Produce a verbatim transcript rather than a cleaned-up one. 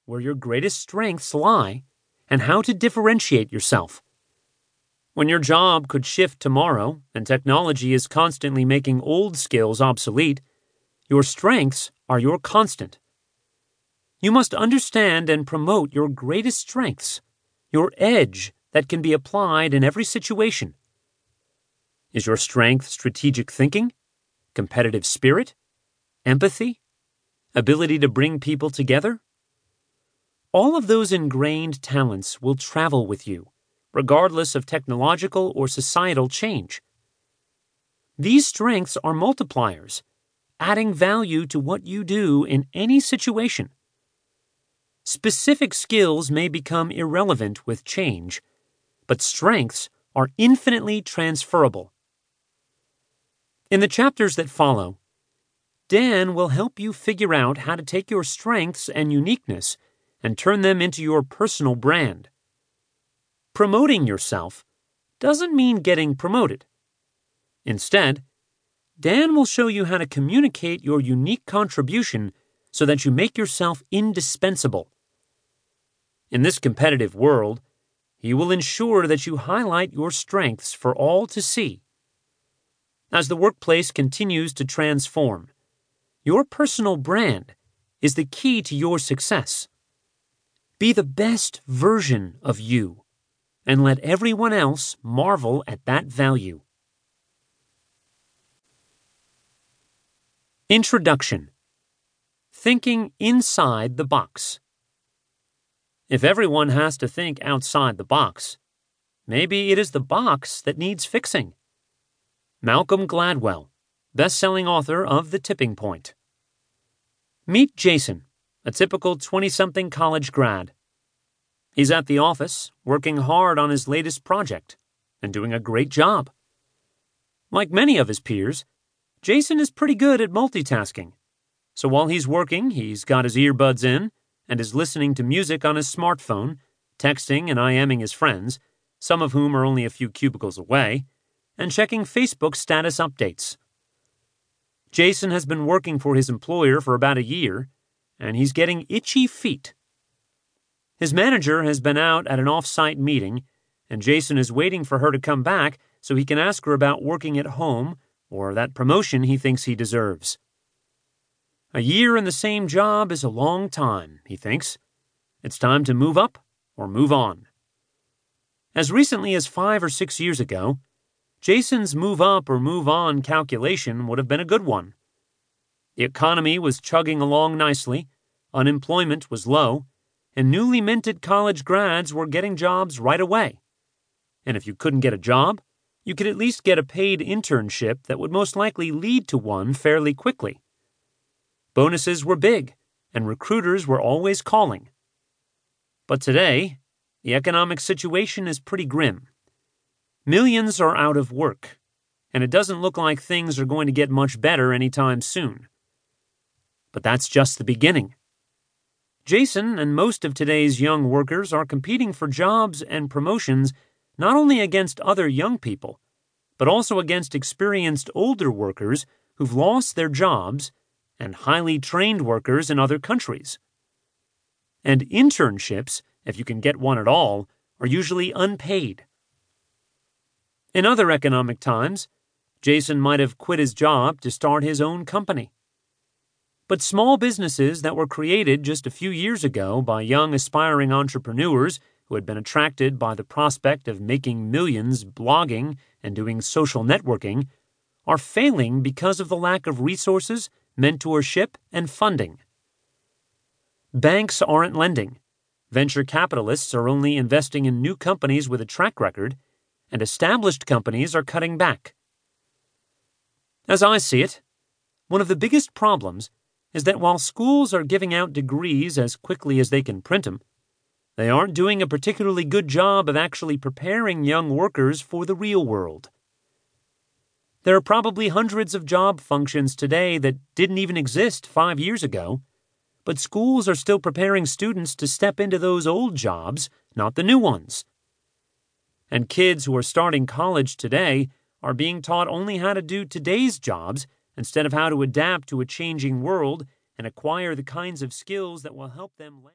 where your greatest strengths lie and how to differentiate yourself. When your job could shift tomorrow and technology is constantly making old skills obsolete, your strengths are your constant. You must understand and promote your greatest strengths, your edge that can be applied in every situation. Is your strength strategic thinking, competitive spirit, empathy, ability to bring people together? All of those ingrained talents will travel with you, regardless of technological or societal change. These strengths are multipliers, adding value to what you do in any situation. Specific skills may become irrelevant with change, but strengths are infinitely transferable. In the chapters that follow, Dan will help you figure out how to take your strengths and uniqueness and turn them into your personal brand. Promoting yourself doesn't mean getting promoted. Instead, Dan will show you how to communicate your unique contribution so that you make yourself indispensable. In this competitive world, he will ensure that you highlight your strengths for all to see. As the workplace continues to transform, your personal brand is the key to your success. Be the best version of you, and let everyone else marvel at that value. Introduction. Thinking inside the box. If everyone has to think outside the box, maybe it is the box that needs fixing. Malcolm Gladwell, best-selling author of The Tipping Point. Meet Jason, a typical twenty-something college grad. He's at the office, working hard on his latest project, and doing a great job. Like many of his peers, Jason is pretty good at multitasking. So while he's working, he's got his earbuds in and is listening to music on his smartphone, texting and IMing his friends, some of whom are only a few cubicles away, and checking Facebook status updates. Jason has been working for his employer for about a year, and he's getting itchy feet. His manager has been out at an off-site meeting, and Jason is waiting for her to come back so he can ask her about working at home or that promotion he thinks he deserves. A year in the same job is a long time, he thinks. It's time to move up or move on. As recently as five or six years ago, Jason's move up or move on calculation would have been a good one. The economy was chugging along nicely, unemployment was low, and newly minted college grads were getting jobs right away. And if you couldn't get a job, you could at least get a paid internship that would most likely lead to one fairly quickly. Bonuses were big, and recruiters were always calling. But today, the economic situation is pretty grim. Millions are out of work, and it doesn't look like things are going to get much better anytime soon. But that's just the beginning. Jason and most of today's young workers are competing for jobs and promotions not only against other young people, but also against experienced older workers who've lost their jobs and highly trained workers in other countries. And internships, if you can get one at all, are usually unpaid. In other economic times, Jason might have quit his job to start his own company. But small businesses that were created just a few years ago by young aspiring entrepreneurs who had been attracted by the prospect of making millions blogging and doing social networking are failing because of the lack of resources, mentorship, and funding. Banks aren't lending. Venture capitalists are only investing in new companies with a track record, and established companies are cutting back. As I see it, one of the biggest problems is that while schools are giving out degrees as quickly as they can print them, they aren't doing a particularly good job of actually preparing young workers for the real world. There are probably hundreds of job functions today that didn't even exist five years ago, but schools are still preparing students to step into those old jobs, not the new ones. And kids who are starting college today are being taught only how to do today's jobs instead of how to adapt to a changing world and acquire the kinds of skills that will help them.